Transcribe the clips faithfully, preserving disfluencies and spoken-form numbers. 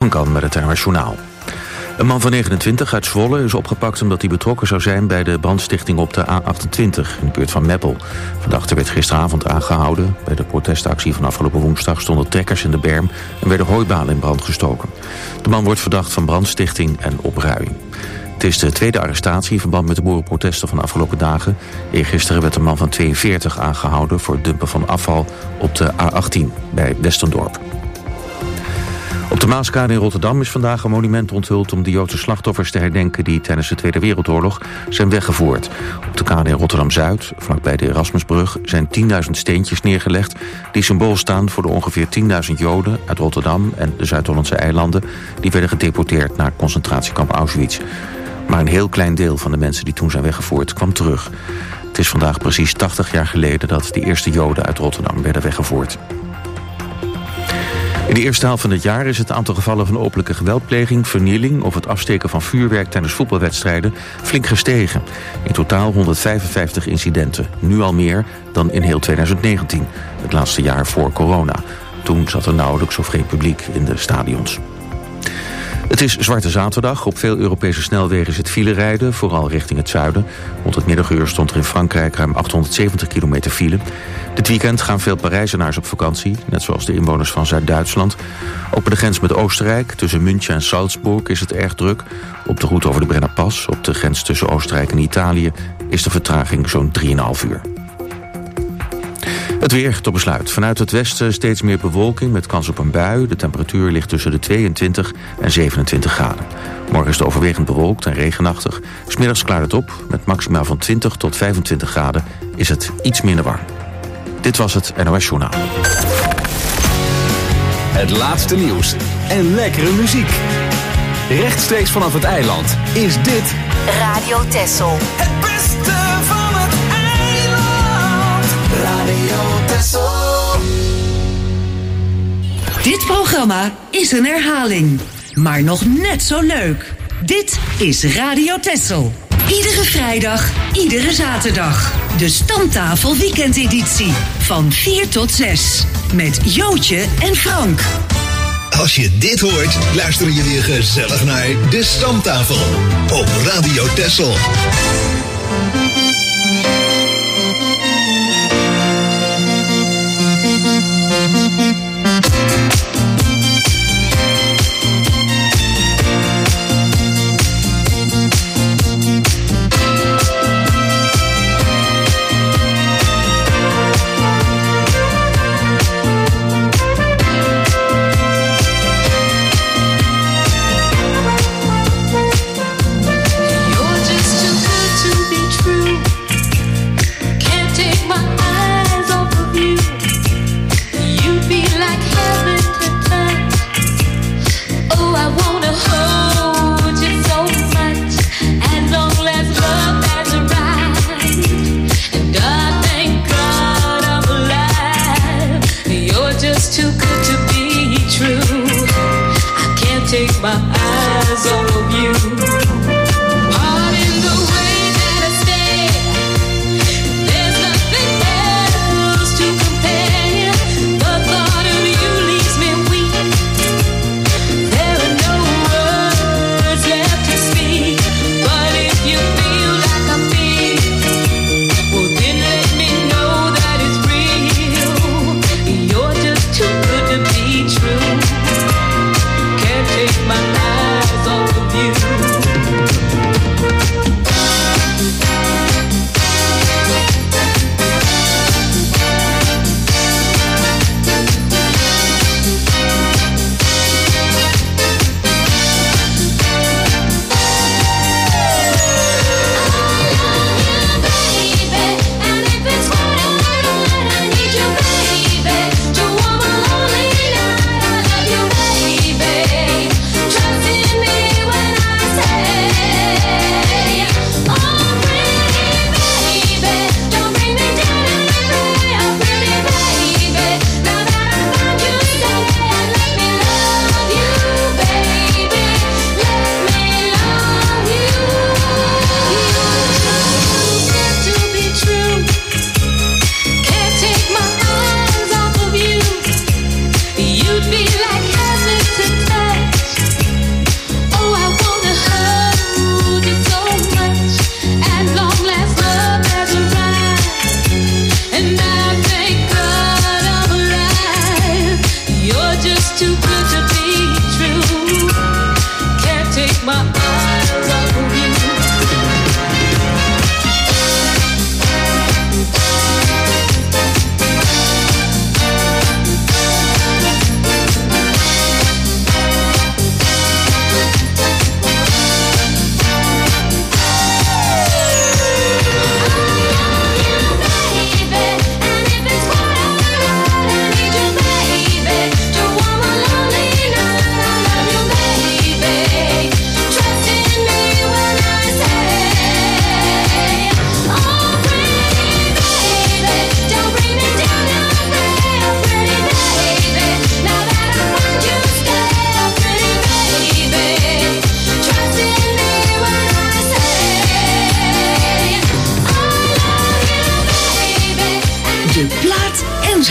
Frank Kan met het N O S Journaal. Een man van negenentwintig uit Zwolle is opgepakt omdat hij betrokken zou zijn bij de brandstichting op de A achtentwintig in de buurt van Meppel. Verdachte werd gisteravond aangehouden. Bij de protestactie van afgelopen woensdag stonden trekkers in de berm en werden hooibalen in brand gestoken. De man wordt verdacht van brandstichting en opruiing. Het is de tweede arrestatie in verband met de boerenprotesten van de afgelopen dagen. Eergisteren werd een man van tweeënveertig aangehouden voor het dumpen van afval op de A achttien bij Westendorp. Op de Maaskade in Rotterdam is vandaag een monument onthuld om de Joodse slachtoffers te herdenken die tijdens de Tweede Wereldoorlog zijn weggevoerd. Op de kade in Rotterdam-Zuid, vlakbij de Erasmusbrug, zijn tienduizend steentjes neergelegd die symbool staan voor de ongeveer tienduizend Joden uit Rotterdam en de Zuid-Hollandse eilanden die werden gedeporteerd naar concentratiekamp Auschwitz. Maar een heel klein deel van de mensen die toen zijn weggevoerd kwam terug. Het is vandaag precies tachtig jaar geleden dat de eerste Joden uit Rotterdam werden weggevoerd. In de eerste helft van het jaar is het aantal gevallen van openlijke geweldpleging, vernieling of het afsteken van vuurwerk tijdens voetbalwedstrijden flink gestegen. In totaal honderdvijfenvijftig incidenten, nu al meer dan in heel tweeduizend negentien, het laatste jaar voor corona. Toen zat er nauwelijks of geen publiek in de stadions. Het is Zwarte Zaterdag. Op veel Europese snelwegen is het filerijden, vooral richting het zuiden. Rond het middaguur stond er in Frankrijk ruim achthonderdzeventig kilometer file. Dit weekend gaan veel Parijzenaars op vakantie, net zoals de inwoners van Zuid-Duitsland. Ook bij de grens met Oostenrijk, tussen München en Salzburg, is het erg druk. Op de route over de Brennerpas, op de grens tussen Oostenrijk en Italië, is de vertraging zo'n drieënhalf uur. Het weer tot besluit. Vanuit het westen steeds meer bewolking met kans op een bui. De temperatuur ligt tussen de tweeëntwintig en zevenentwintig graden. Morgen is het overwegend bewolkt en regenachtig. 'S Middags klaart het op. Met maximaal van twintig tot vijfentwintig graden is het iets minder warm. Dit was het N O S Journaal. Het laatste nieuws en lekkere muziek. Rechtstreeks vanaf het eiland is dit Radio Texel. Het beste van het eiland. Radio Texel. Dit programma is een herhaling, maar nog net zo leuk. Dit is Radio Texel. Iedere vrijdag, iedere zaterdag. De Stamtafel weekendeditie van vier tot zes. Met Jootje en Frank. Als je dit hoort, luister je weer gezellig naar De Stamtafel op Radio Texel. My eyes off you. All in the way that I stay. There's nothing else to compare. The thought of you leaves me weak. There are no words left to speak. But if you feel like I feel, well then let me know that it's real. You're just too good to be true. Take my eyes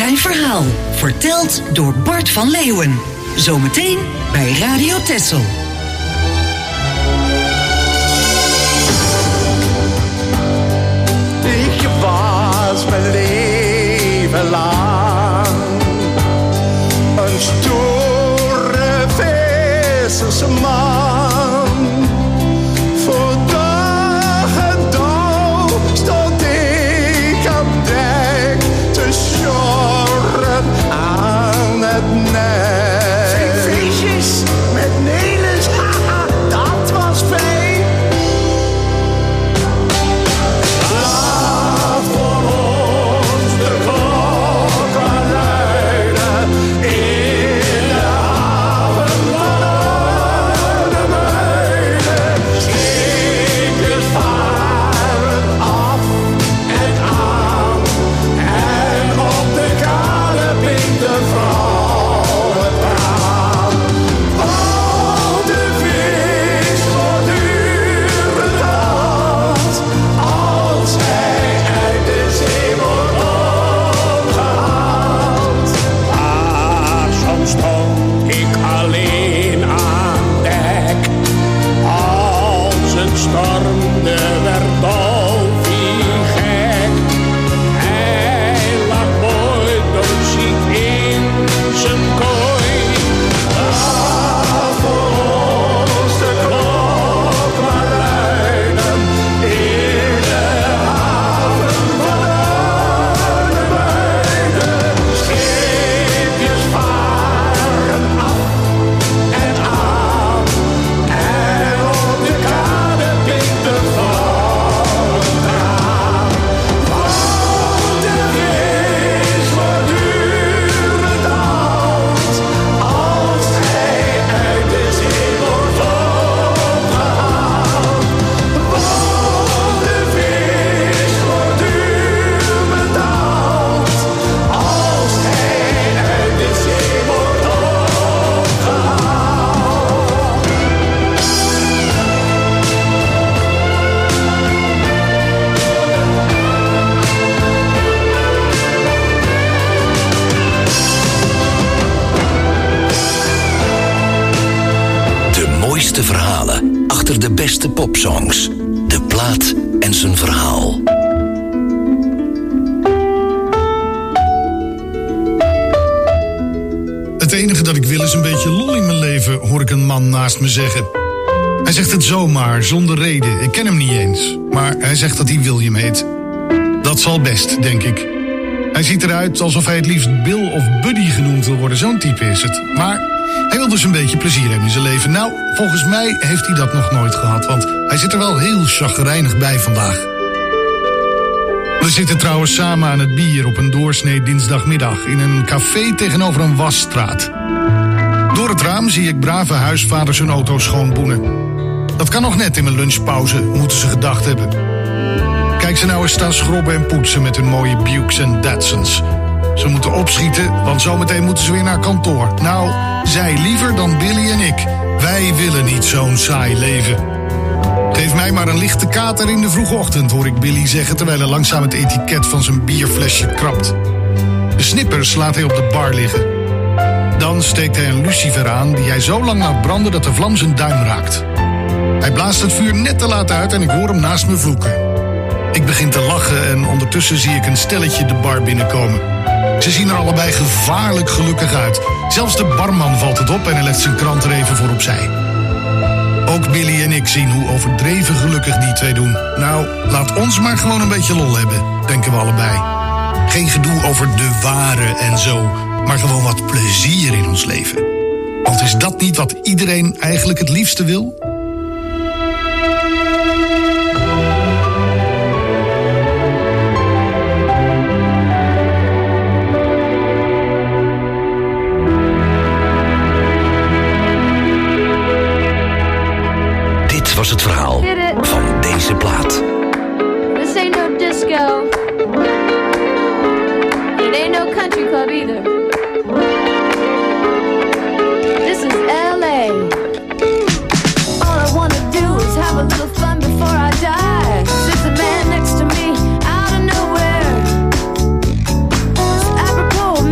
zijn verhaal. Verteld door Bart van Leeuwen. Zometeen bij Radio Texel. Ik was mijn leven lang een stoere vissersman. Voor dag en dauw stond ik op dek te sjorren aan het net. Ving visjes met Nelis, haha, dat was fijn. Laat voor ons de klokken luiden in de haven van Arnhem-Muiden. Scheepjes varen af en aan en op de kade bindt de vrouw het raam. Al de vis voortdurend haalt als hij uit de zee wordt opgehaald. Maar soms stond ik alleen aan dek als het stormde werd Dolfie gek. Hij lag mooi doodziek in zijn kooi. Laat voor ons de klok maar luiden in de haven van Arnhem-Muiden. Scheepjes varen af en aan en op de kade bindt de vrouw het raam. Want de vis voortdurend daalt als hij uit de zee wordt opgehaald. Want de vis voortdurend daalt als hij uit de zee wordt opgehaald. De mooiste verhalen achter de beste popsongs. De plaat en zijn verhaal. Het enige dat ik wil is een beetje lol in mijn leven, hoor ik een man naast me zeggen. Hij zegt het zomaar, zonder reden. Ik ken hem niet eens. Maar hij zegt dat hij William heet. Dat zal best, denk ik. Hij ziet eruit alsof hij het liefst Bill of Buddy genoemd wil worden. Zo'n type is het. Maar hij wil dus een beetje plezier hebben in zijn leven. Nou, volgens mij heeft hij dat nog nooit gehad. Want hij zit er wel heel chagrijnig bij vandaag. We zitten trouwens samen aan het bier op een doorsnee dinsdagmiddag in een café tegenover een wasstraat. Door het raam zie ik brave huisvaders hun auto schoonboenen. Dat kan nog net in mijn lunchpauze, moeten ze gedacht hebben. Kijk ze nou eens staan schrobben en poetsen met hun mooie Bukes en Datsuns. Ze moeten opschieten, want zometeen moeten ze weer naar kantoor. Nou, zij liever dan Billy en ik. Wij willen niet zo'n saai leven. Geef mij maar een lichte kater in de vroege ochtend, hoor ik Billy zeggen, terwijl hij langzaam het etiket van zijn bierflesje krabt. De snippers laat hij op de bar liggen. Dan steekt hij een lucifer aan die hij zo lang laat branden dat de vlam zijn duim raakt. Hij blaast het vuur net te laat uit en ik hoor hem naast me vloeken. Ik begin te lachen en ondertussen zie ik een stelletje de bar binnenkomen. Ze zien er allebei gevaarlijk gelukkig uit. Zelfs de barman valt het op en hij legt zijn krant er even voor opzij. Ook Billy en ik zien hoe overdreven gelukkig die twee doen. Nou, laat ons maar gewoon een beetje lol hebben, denken we allebei. Geen gedoe over de ware en zo, maar gewoon wat plezier in ons leven. Want is dat niet wat iedereen eigenlijk het liefste wil? Dit was het verhaal van deze plaat. This ain't no disco. It ain't no country club either. This is L A. All I wanna do is have a little fun before I die. Sits a man next to me out of nowhere. It's apropos,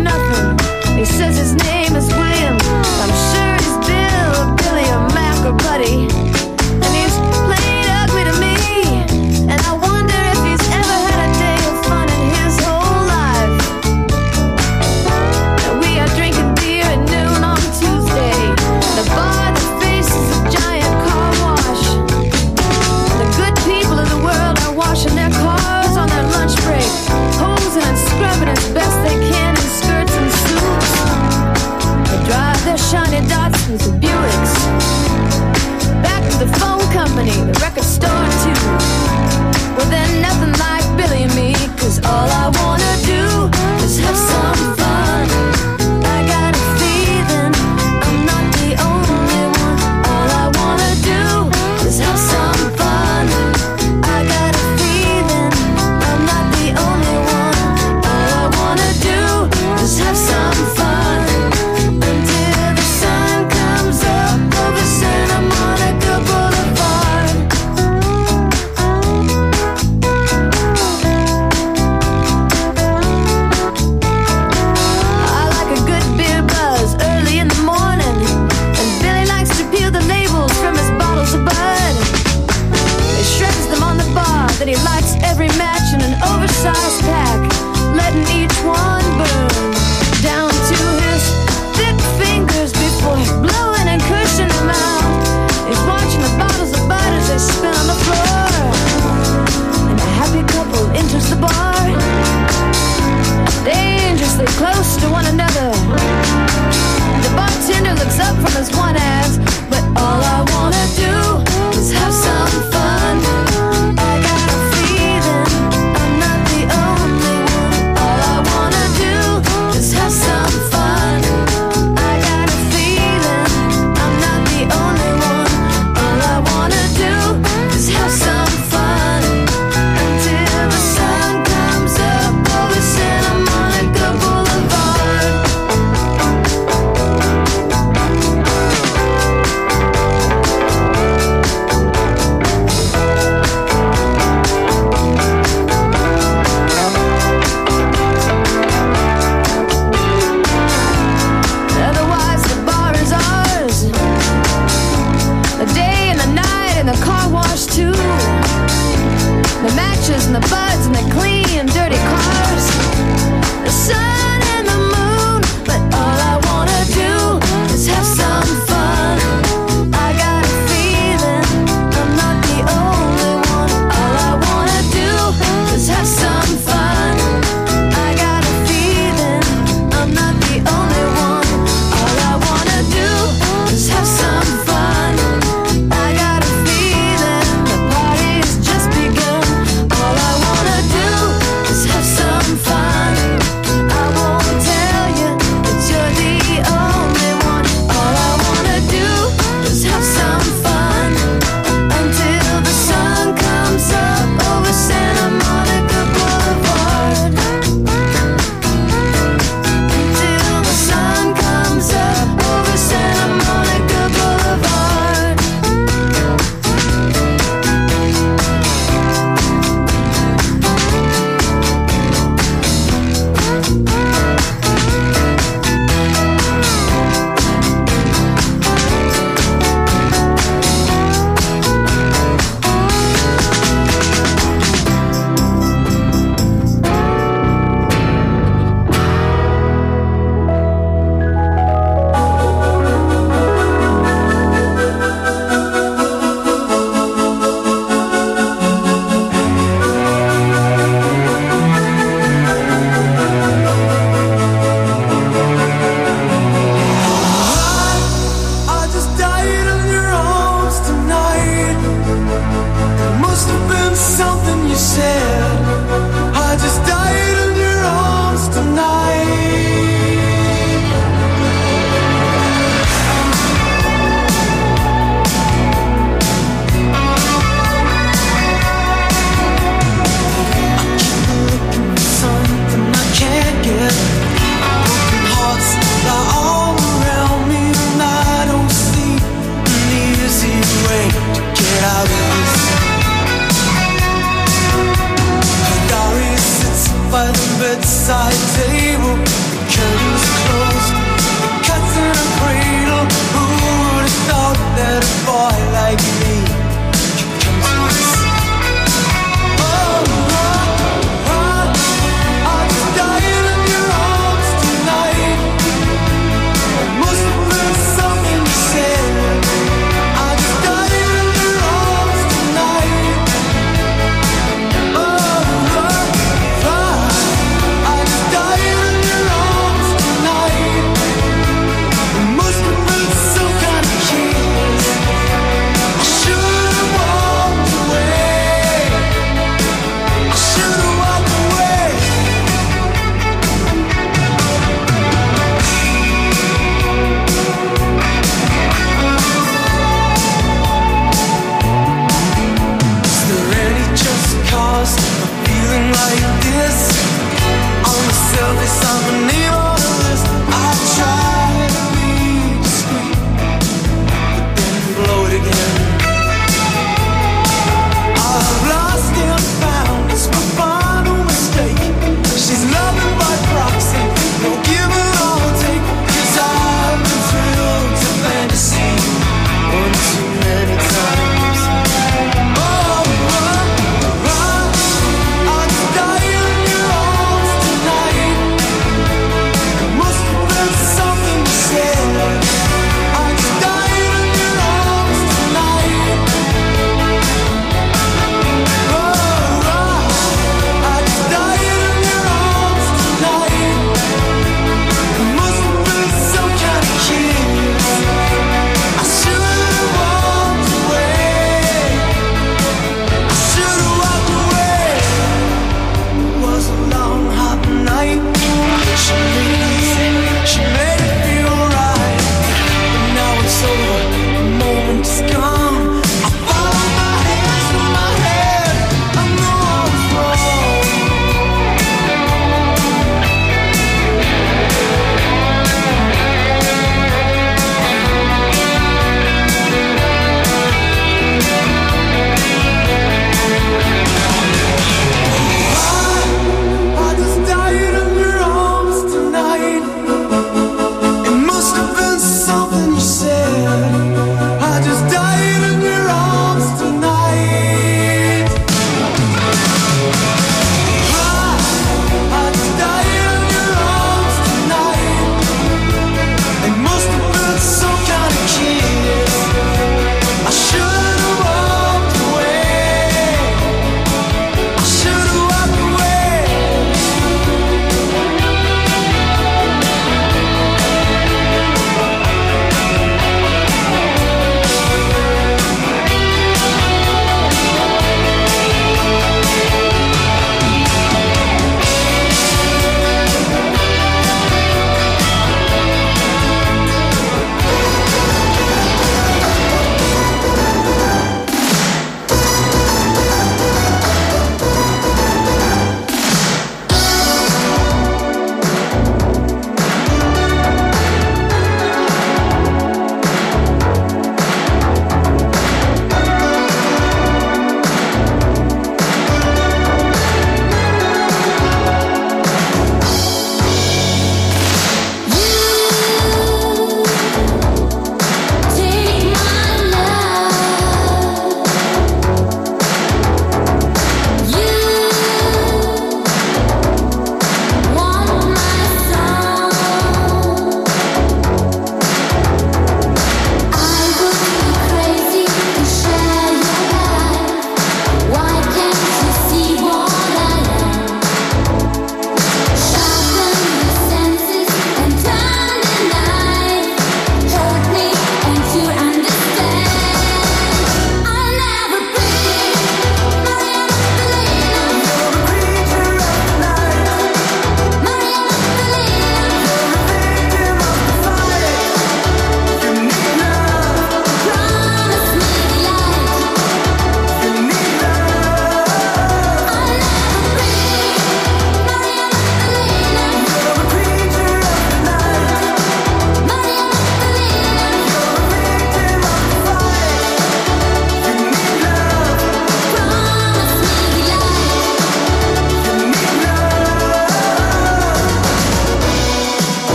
size pack, letting each one burn down to his thick fingers before blowing and cushioning them out. He's watching the bottles of bud as they spin on the floor, and a happy couple enters the bar, dangerously close to one another. The bartender looks up from his one ass, but all I wanna do is have some fun. I got a feeling I'm not the only one. All I wanna do is have some fun. I got a feeling I'm not the only one. All I wanna do is have some fun until the sun comes up over Santa Monica Boulevard. Otherwise the bar is ours, the day and the night and the car wash too, the matches and the buds and the clean dirty cars, the sun and the moon, but all I wanna do is have some fun. I got a feeling I'm not the only one. All I wanna do is have some fun. I got a feeling I'm not the only one. All I wanna do is have some fun. I got a feeling the party's just begun. All I wanna do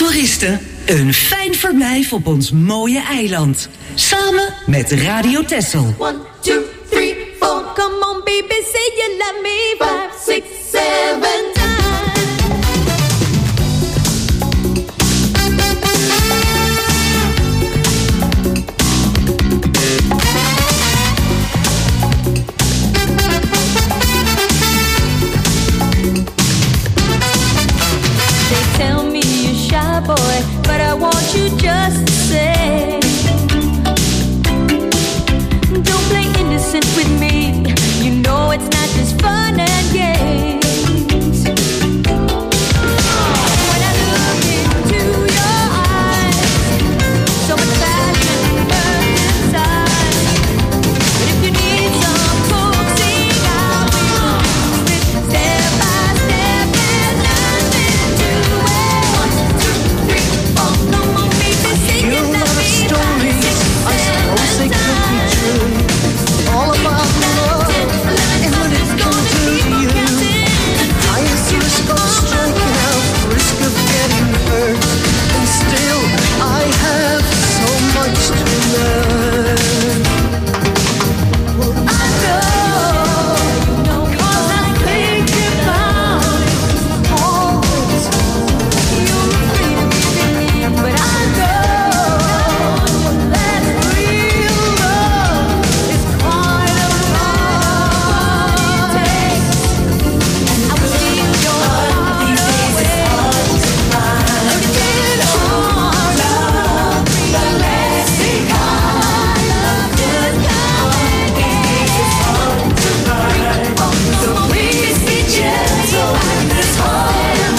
toeristen een fijn verblijf op ons mooie eiland. Samen met Radio Texel. One, two, three, four. Come on, baby, say you love me. Five, six, seven times. They tell me you're shy, boy, but I want you just to say. Don't play innocent with me. You know it's not just fun and games. When I look into your eyes, so much passion burns inside. But if you need some coaxing, I will do it step by step and nothing to it. One, two, three, four. Come on, baby, say you love me. Five, six, seven times. All about love and what it can do to you. Highest risk of striking out, risk of getting hurt, and still I have so much to learn. I know, 'cause I think about it always. You're afraid of me, but I know that real love is quite a lot. I will steal your heart away. Let me get on love, the lasting kind. Love just can't get on tonight. So please be gentle with this whole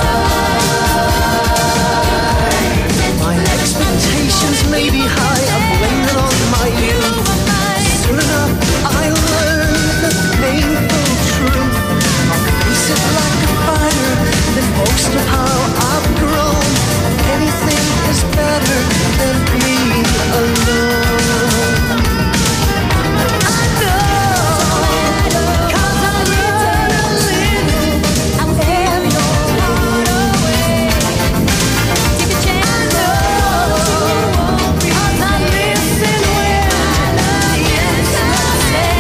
night. My expectations may be high, I blame it on my youth. Soon enough, I learn the painful truth. I'll face it like a fighter, then boast of how I've grown. Anything is better than being alone. I know, 'cause I love living. I will steal your heart away. Take a chance, I know, 'cause I listen when yes I say.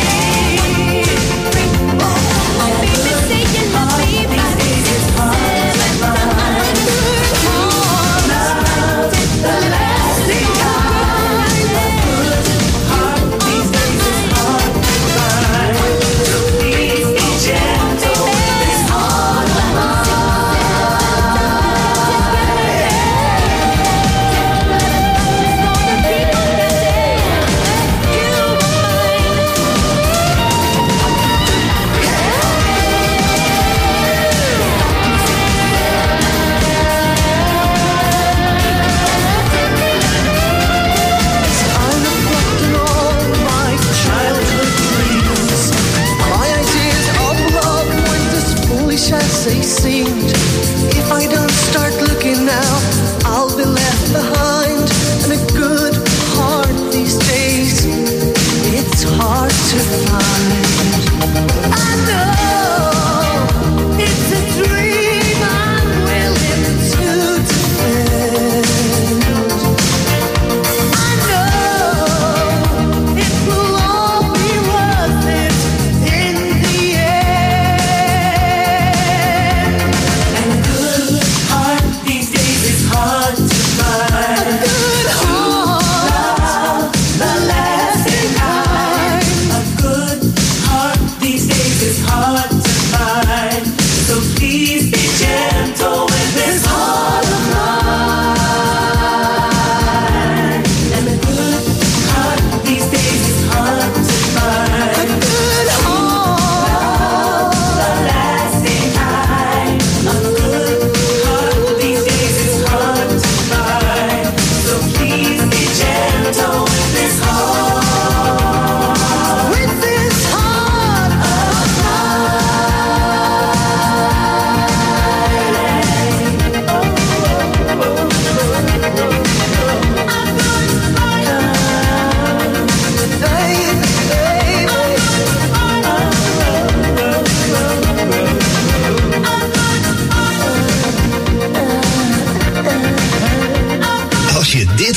Oh, baby, say you love me. Five, six, seven times. Come on,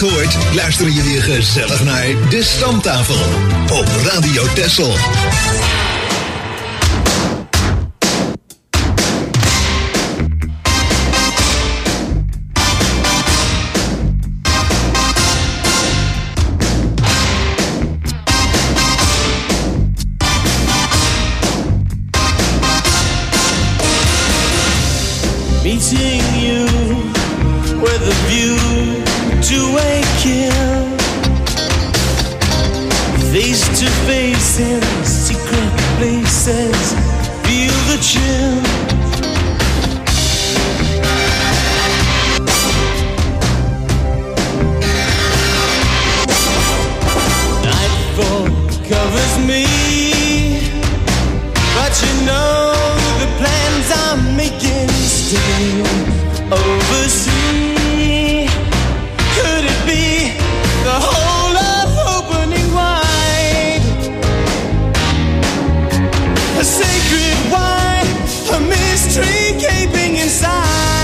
hoort, luister je weer gezellig naar De Stamtafel op Radio Texel. Meeting you with a view to a kill, face to face in secret places, feel the chill. Nightfall covers me, but you know the plans I'm making still oversee. Could it be the whole of opening wide? A sacred why, a mystery gaping inside.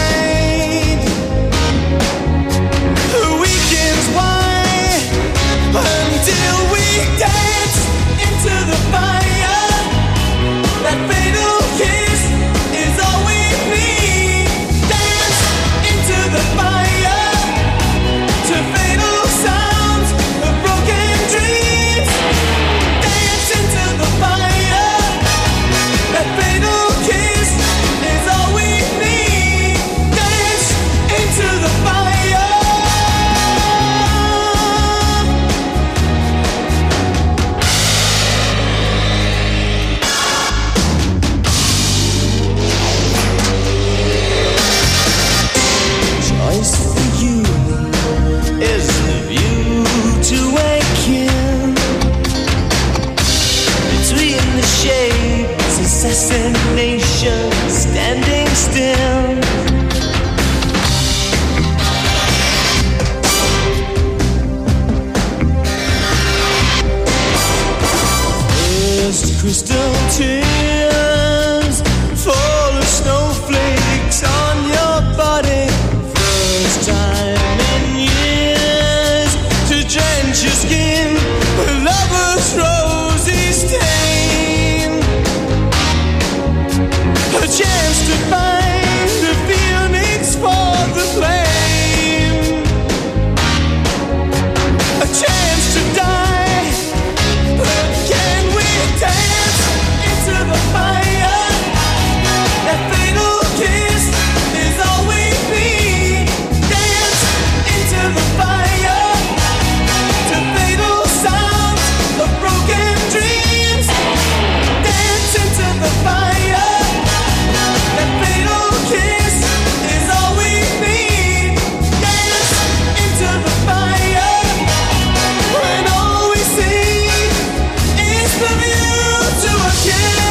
The weekends why, until we dance into the fire. That fatal kiss is all we need. Dance into the fire, to fatal sounds of broken dreams. Dance into the fire. That fatal kiss is all we need. Dance into the fire. Choice for you is the view to a kill. Between the shades, assassination standing still. First crystal tears fall as snowflakes on your body. First time in years to drench your skin with lover's rosy stain. A chance to find the phoenix for the flame. A chance to die, but can we dance into the fire? That fatal kiss is all we need. Dance into the fire, to fatal sounds of broken dreams. Dance into the fire. That fatal kiss is all we need. Dance into the fire, when all we see is the view to a kill.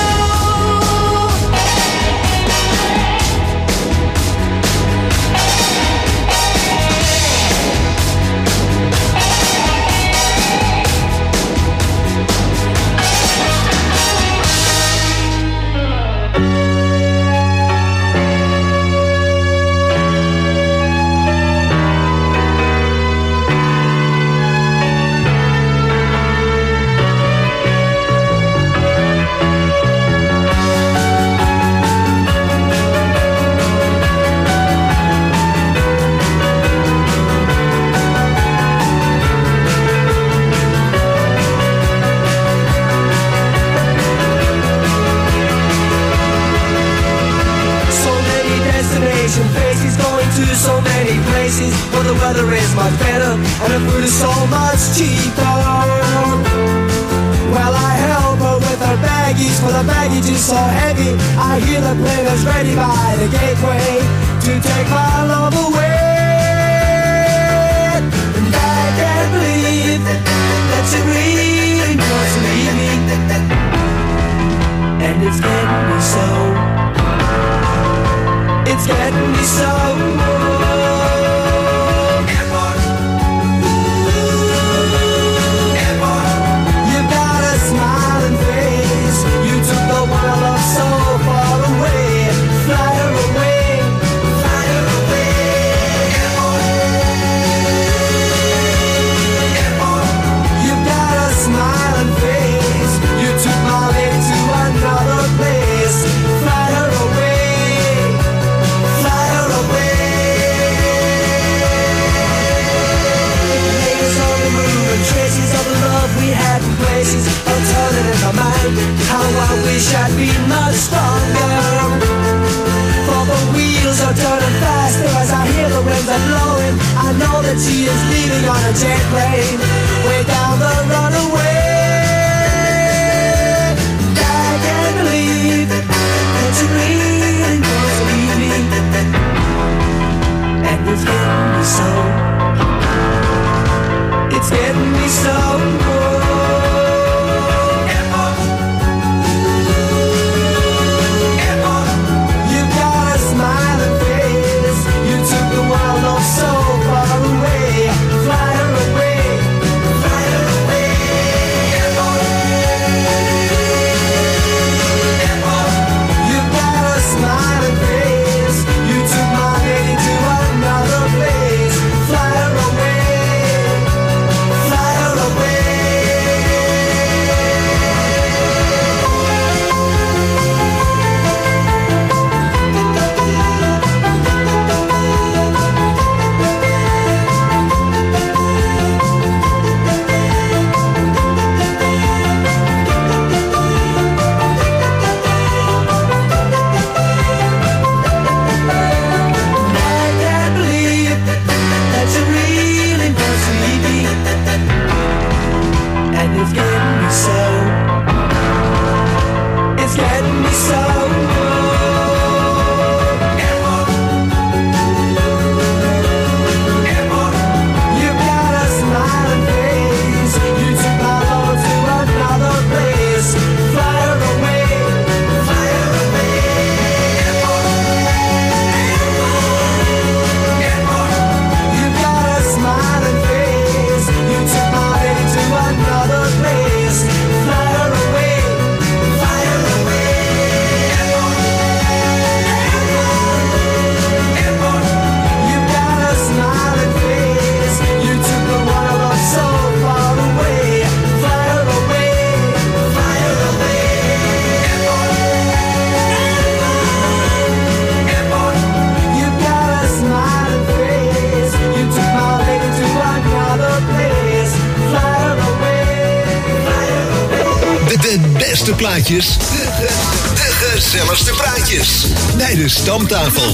So many destination faces, going to so many places, but the weather is much better and the food is so much cheaper. Well, I help her with her baggies, for the baggage is so heavy. I hear the players ready by the gateway to take my love away. And I can't believe that she really wants to leave me. And it's getting me so. It's getting me so. You've got a smiling face. You took the one I love so far away. Fly her away. faster as I hear the winds are blowing. I know that she is leaving on a jet plane, way down the runaway. I can't believe that you really want to leave me, and it's getting me so. It's getting me so. You've got a smiling face. You took the world off so far away. Fly her away, fly her away. You've got a smiling face. You took my lady to another place. Fly her away. It's getting me so. It's getting me so. You've got a smiling face. You took my love to another place. Fly her away, fly her away. You've got a smiling face. You took my lady to another place. Fly her away, fly her away. You've got a smiling face. You took the one I love so far away. Fly her away, fly her away. You've got a smiling face. You took my lady to another place. Fly her away, fly her away. De, de beste plaatjes, de, de, de gezelligste praatjes. Bij de Stamtafel.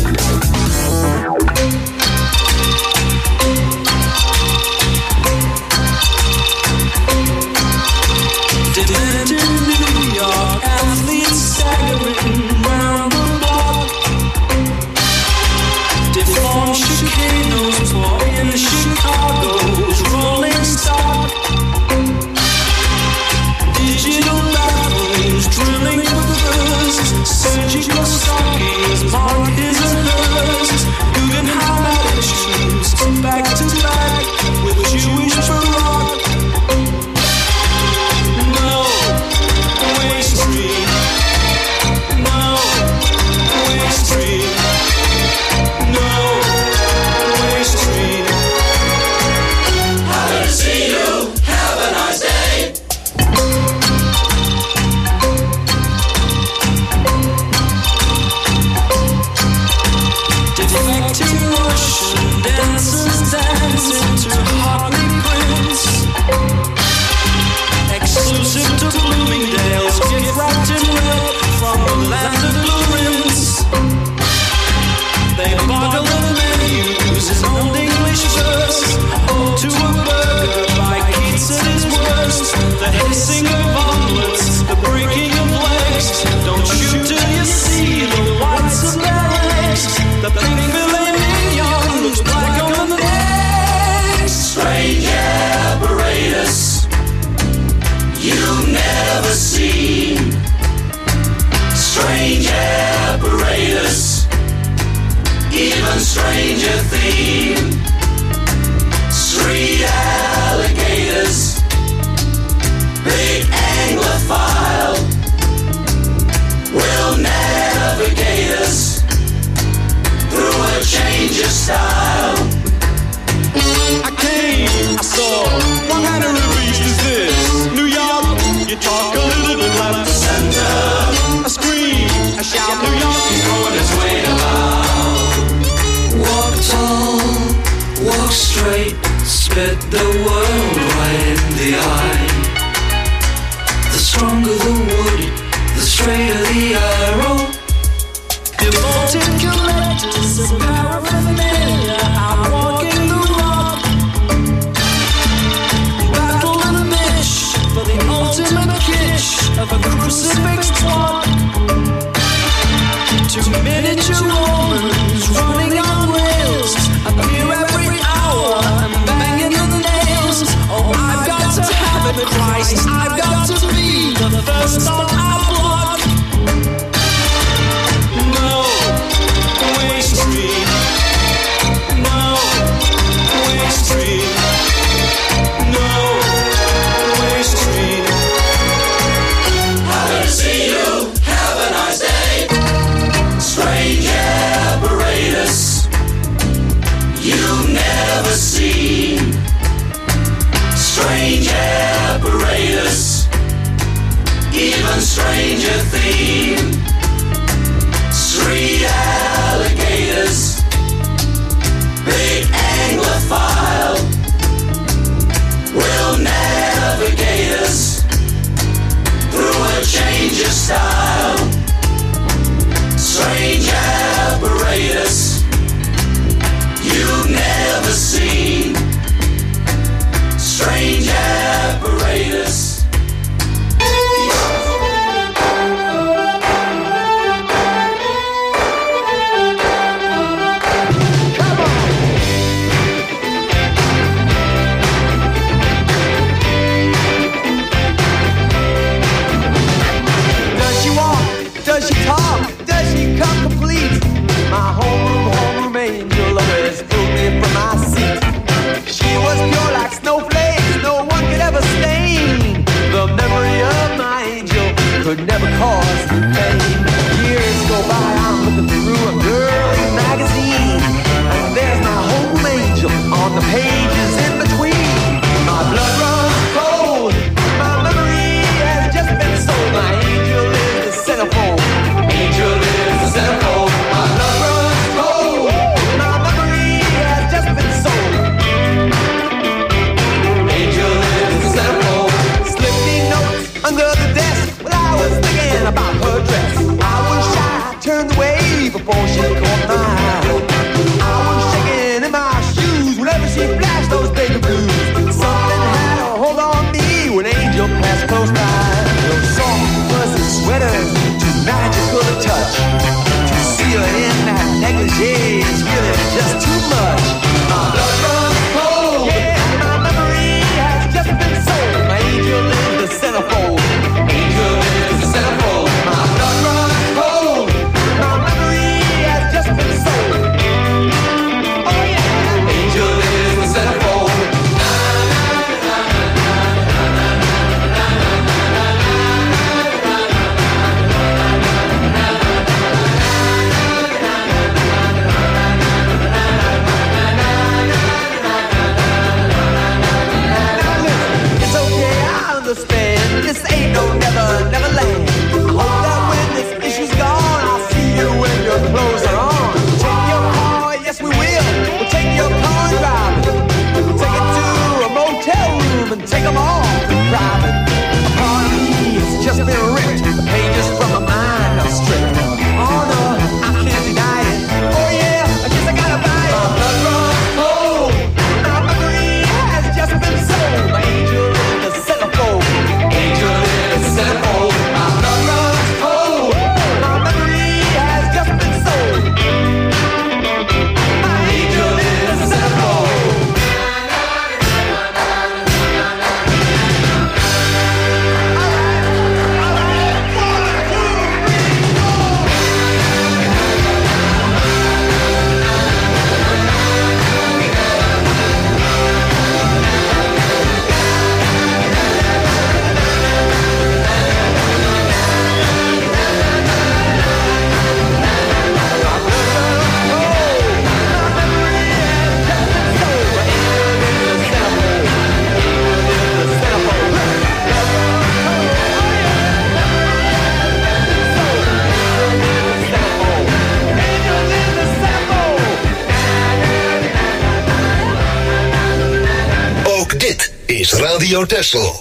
New York athletes staggering round the block. Deformed chicanos pour in Chicago's rolling stock. Digital bathrooms drilling for birds. Surgical stockings mark his and hers. Guggenheim attitudes back to back with Jewish rock. No way street. No way street. No way street. Happy to see you. Have a nice day. Defecting Russian dancers dancing to Hartley Prince. Exclusive to Bloomingdale's, get wrapped in red from the land of Lawrence. They boggle the menus in old English verse. Ode to a burger by Keats at his worst. The hissing of omelets, the breaking of legs. Don't shoot till you see the whites of their legs. The pink filet mignon looks black on the eggs. Strange apparatus you've never seen. Strange apparatus, even stranger theme. Street alligators, big anglophile, will navigate us through a change of style. I came, I saw, what kind of release is this? New York, you talk a little bit like the center. I scream, I shout, New York is going its way about. Walk tall, walk straight, spit the world right in the eye. The stronger the wood, the straighter the arrow. Devoted collectors of paraphernalia out walking the walk. Battle and a mish for the ultimate kitsch of a crucifix walk. Two miniature Romans running on rails appear every hour and banging the nails. Oh, I've got to have it, Christ. I've got to be the first on our block. No way street. No way street. No way street. Happy to see you. Have a nice day. Strange apparatus you've never seen. Strange apparatus, even stranger theme. Street alligators, big anglophile, will navigate us through a change of style. Strange apparatus you've never seen. Strange apparatus. Does she walk? Does she talk? Does she come complete? My homeroom, homeroom angel always pulled me from my seat. She was pure like snowflakes, no one could ever stain. The memory of my angel could never cause pain. Years go by, I'm looking through a girly magazine, and there's my home angel on the pages in between. My blood runs cold, my memory has just been sold. My angel is the centerfold, angel is the centerfold. My blood runs cold, my memory has just been sold. Angel is the centerfold. Slipping notes under the desk while I was thinking about her dress. I was shy, turned away before she caught my eye. I was shaking in my shoes whenever she flashed those baby blues. Something had a hold on me when Angel passed close by. Those soft fuzzy sweaters, too magical to touch. To see her in that negligee is really just too much. My blood runs cold, yeah, my memory has just been sold. My angel is the centerfold, angel is the centerfold. My blood runs cold, my memory has just been sold. Oh yeah, angel is the centerfold. It's okay, I understand. This ain't no never, never land. I hope that when this issue's gone, I'll see you when your clothes are on. Take your car, yes we will. We'll take your car and drive it. We'll take it to a motel room and take them all in private. A part of me has just been ripped. The pages from my mind are stripped. Oh no, I can't deny it. Oh yeah, I guess I gotta buy it. My blood runs cold. My memory has just been sold. My angel is the centerfold. Angel is the centerfold. My blood runs cold. My memory has just been sold. My angel is the centerfold. Ook dit is Radio Texel.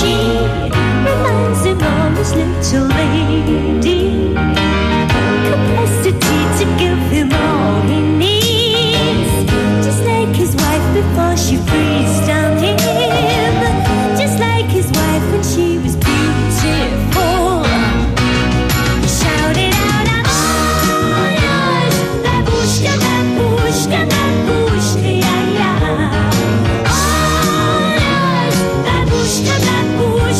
She reminds him of his little lady, capacity to give him all he needs, just like his wife before she freezed down him, just like his wife when she was beautiful. He shouted out, I'm all yours, babushka, babushka, babushka, yeah, yeah. All yours, babushka, babushka.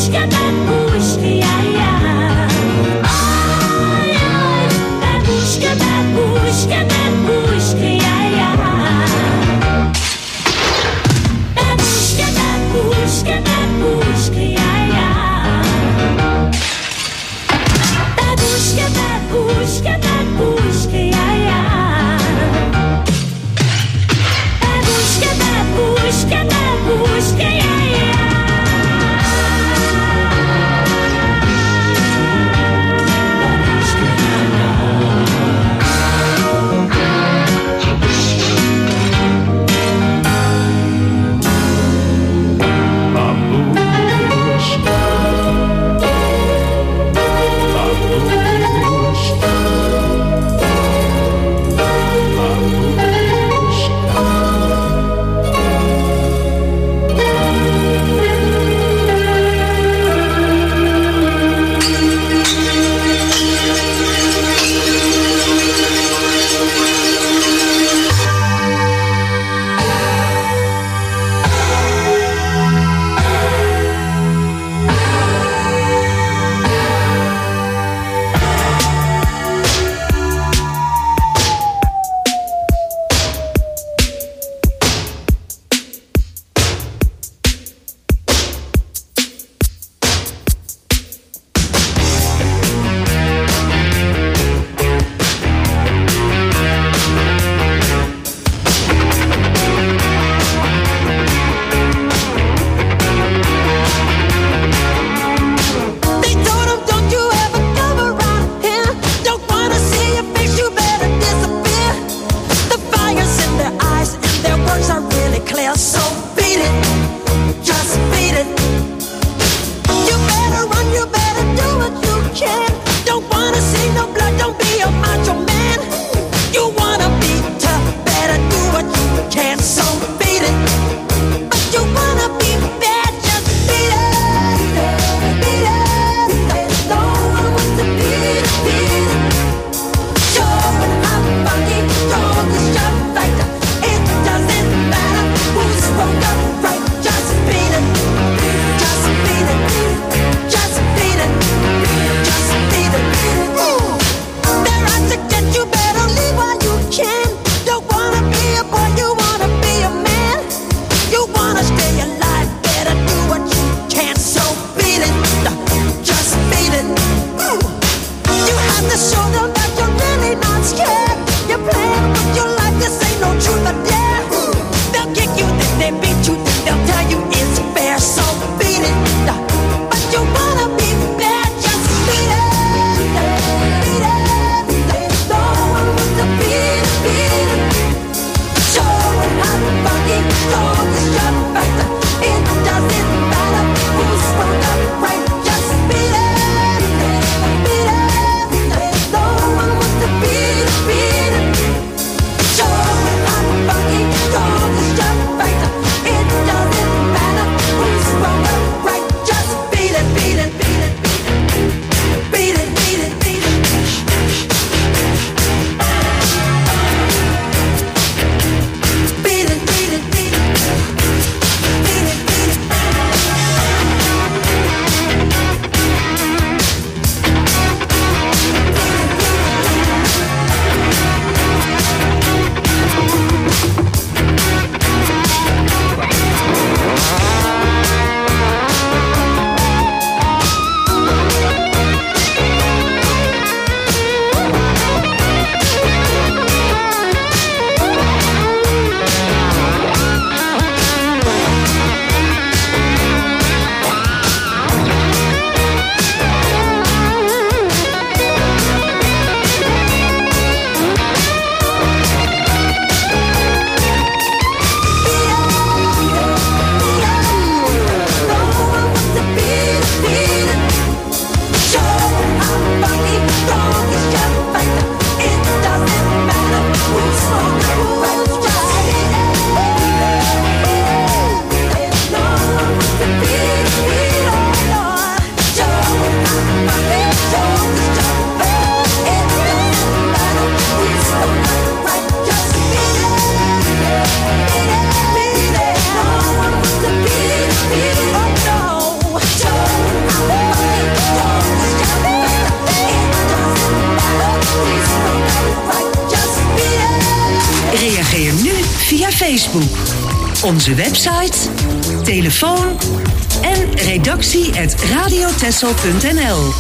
Facebook. Onze website, telefoon en redactie at radiotessel punt n l.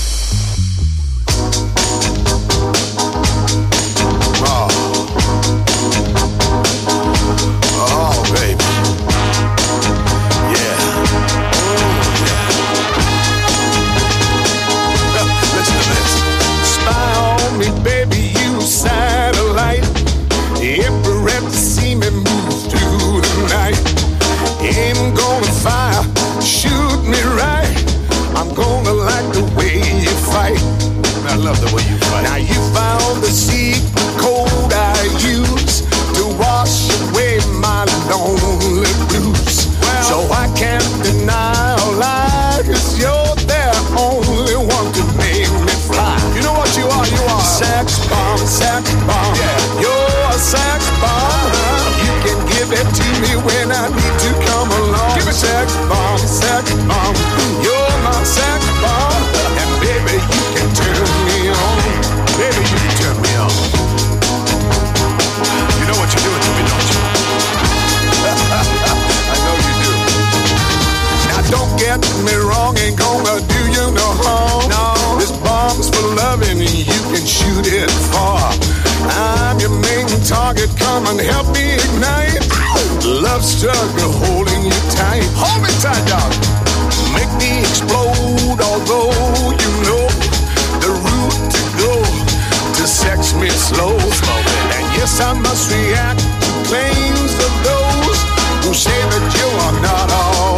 Struggle holding you tight. Hold me tight, dog. Make me explode, although you know the route to go to sex me slow. And yes, I must react to claims of those who say that you are not all.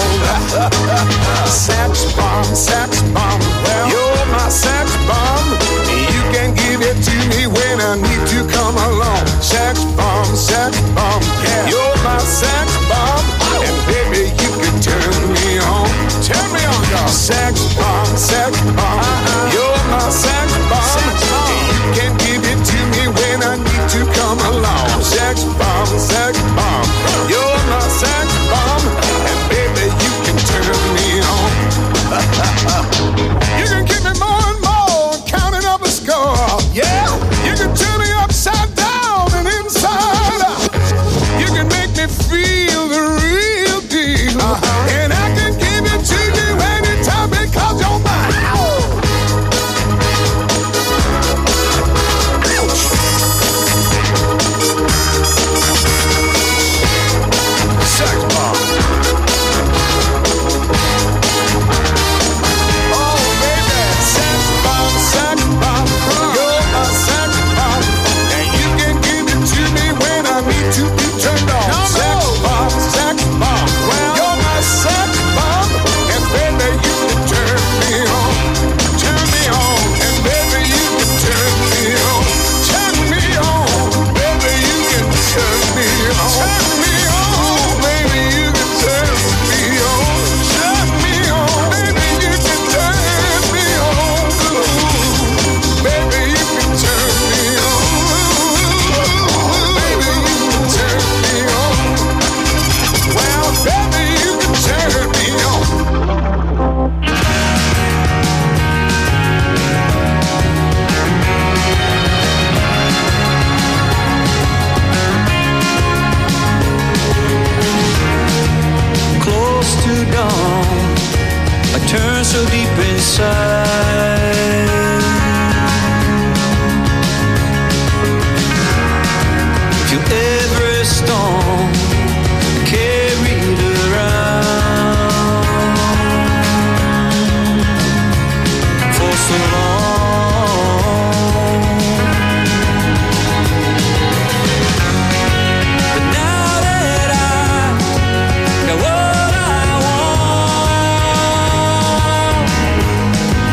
Sex bomb, sex bomb. Well, you're my sex bomb. You can give it to me when I need to come along. Sex bomb, sex bomb. Yeah, you're my sex bomb. And baby, you can turn me on. Turn me on, dog. Sex bomb, sex bomb. You're my sex bomb. You can give it to me when I need to come along. Sex bomb, sex bomb. You're my sex bomb. And baby, you can turn me on. You can give me more and more, counting up a score. Yeah, you can turn me upside down and inside out. You can make me feel the real deal. Uh-huh. And I can give it to you anytime because you're mine. Sex bomb. Oh, baby, sex bomb, sex bomb. You're a sex bomb. And you can give it to me when I need to be turned on. No, sex no. bomb, sex bomb. Well, you're my sex bomb. And baby, you can turn me on. Turn me on. And baby, you can turn me on. Turn me on. Baby, you can turn me on. Turn me on. Baby, you can turn me on. Turn me on. Baby, you can turn me on. Baby, you can turn me on. Baby, you can turn me on. Well, baby, you can turn me on. Close to dawn, I turn so deep inside. Feel every storm carried around for so long. But now that I got what I want,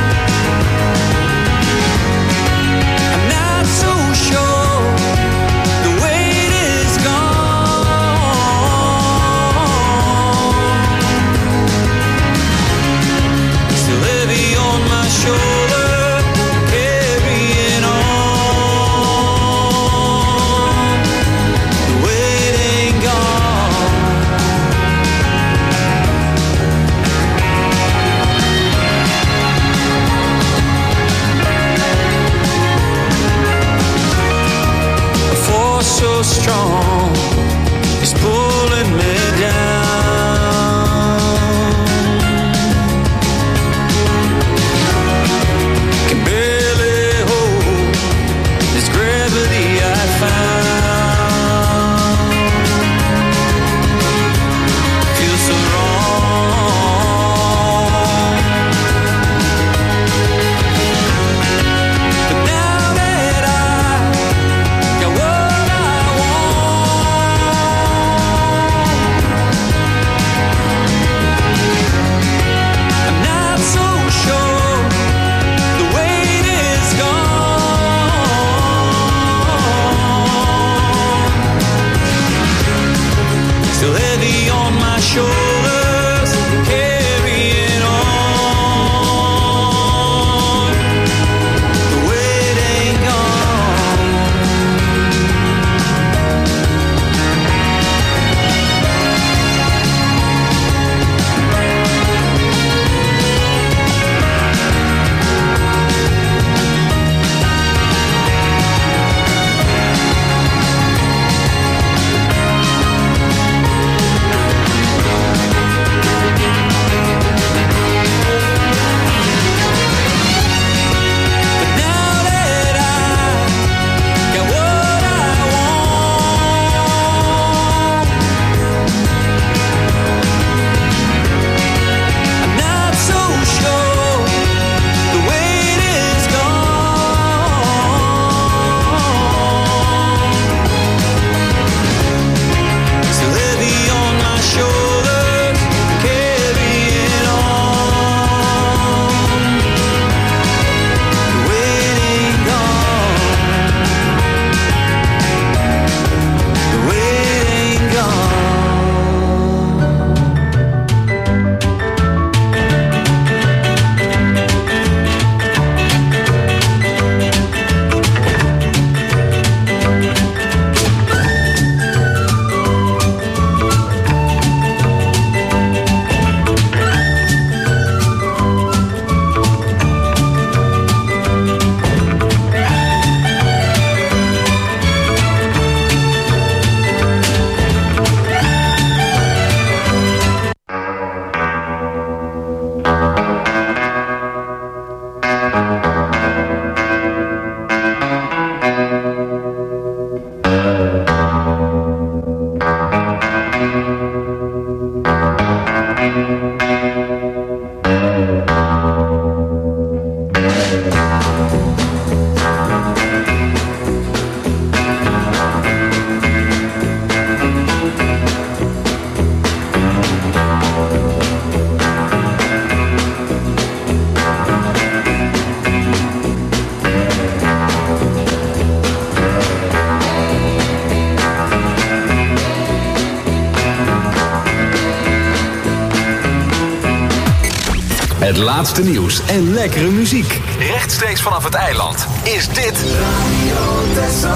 Het laatste nieuws en lekkere muziek. Rechtstreeks vanaf het eiland is dit Radio Texel.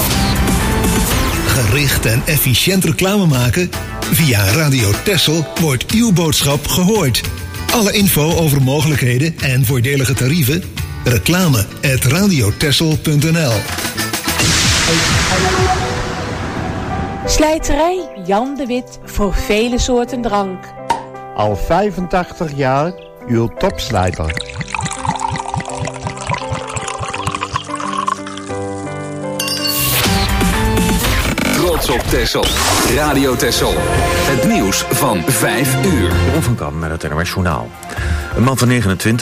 Gericht en efficiënt reclame maken? Via Radio Texel wordt uw boodschap gehoord. Alle info over mogelijkheden en voordelige tarieven? Reclame at radiotexel punt n l. Slijterij Jan de Wit voor vele soorten drank. Al vijfentachtig jaar uw topslijter. Trots op Texel. Radio Texel. Het nieuws van vijf uur. Jeroen van Kam met het N O S Journaal. Een man van negenentwintig